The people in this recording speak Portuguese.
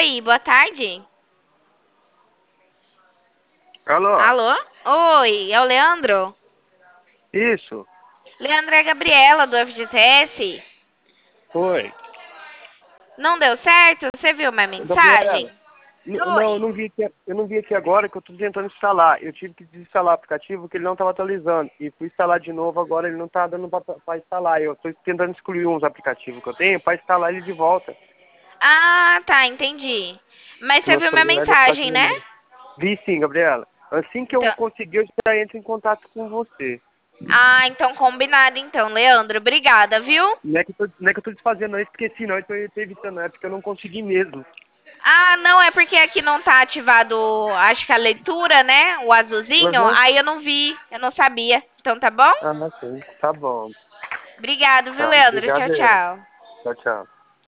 Oi, boa tarde. Alô? Alô? Oi, é o Leandro? Isso? Leandro é a Gabriela do FGTS. Foi. Não deu certo? Você viu minha mensagem? Gabriela? Não, Oi. eu não vi aqui agora que eu tô tentando instalar. Eu tive que desinstalar o aplicativo que ele não estava atualizando. E fui instalar de novo agora, ele não tá dando para instalar. Eu tô tentando excluir uns aplicativos que eu tenho para instalar ele de volta. Ah, tá, entendi. Mas Que você meu viu minha celular mensagem, né? Vi sim, Gabriela. Assim que eu Então, conseguir, eu já entro em contato com você. então combinado então, Leandro. Obrigada, viu? Não é que eu tô desfazendo, eu esqueci, não. Eu tô evitando, é porque eu não consegui mesmo. Ah, não, é porque aqui não tá ativado, acho que a leitura, né? O azulzinho. Aham. Aí eu não vi, eu não sabia. Então tá bom? Ah, sim. Tá bom. Obrigado, viu, Tá, Leandro? Tchau, obrigado. tchau. Tchau, tchau.